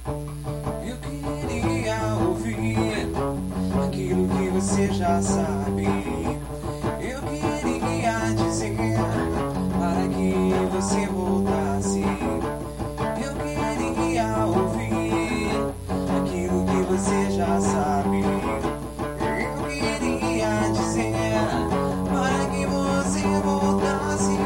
Eu queria ouvir aquilo que você já sabe. Eu queria dizer para que você voltasse. Eu queria ouvir aquilo que você já sabe. Eu queria dizer para que você voltasse.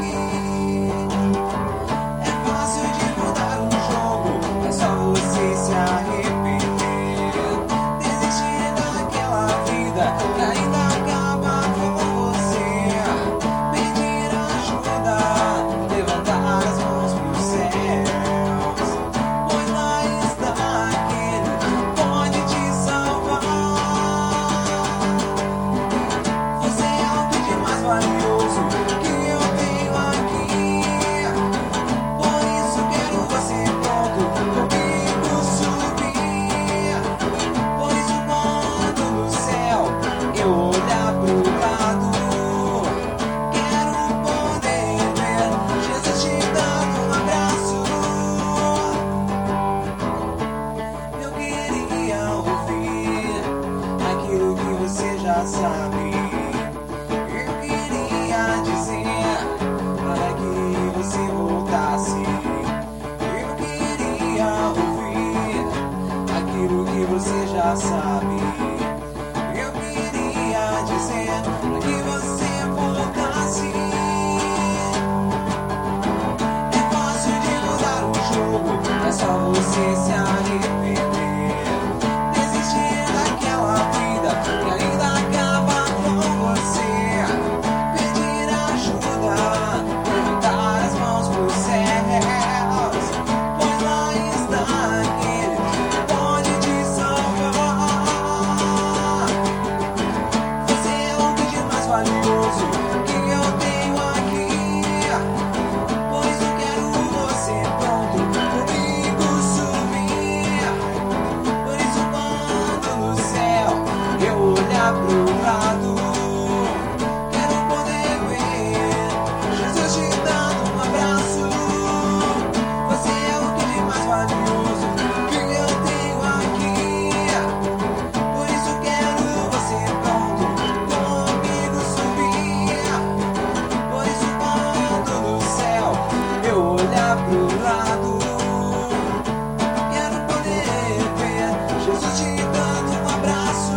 É fácil de mudar um jogo, é só você se arrepender. Desistir daquela vida que ainda acaba com você. Pedir ajuda, levantar as mãos pros céus, pois lá está aquele que pode te salvar. Você é o bem mais valioso que eu tenho aqui. Por isso quero você pronto comigo subir. Por isso quando no céu eu olhar pro lado, quero poder ver Jesus te dando um abraço. Eu queria ouvir aquilo que você já sabe. Eu queria dizer para que você voltasse. Eu queria ouvir aquilo que você já sabe. Eu queria dizer para que você voltasse. É fácil de mudar o jogo, é só você se arrepender. Desistir daquela vida que ainda acaba com você. Pedir ajuda, levantar as mãos pros céus, pois lá está aquele que pode te salvar. Você é o bem mais valioso que eu tenho aqui. Por isso quero você pronto comigo subir. Por isso quando no céu eu olhar pro lado, quero poder ver Jesus te dando um abraço. Você é o que de mais valioso que eu tenho aqui. Por isso quero você pronto comigo subir. Por isso quando no céu eu olhar pro lado, quero poder ver Jesus te dando um abraço.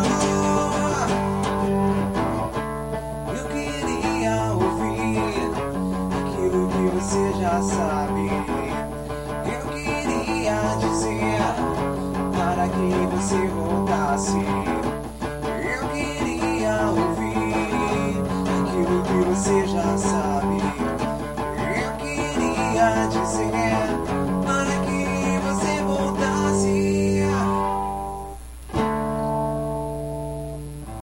Eu queria ouvir aquilo que você já sabe. Eu queria dizer para que você voltasse.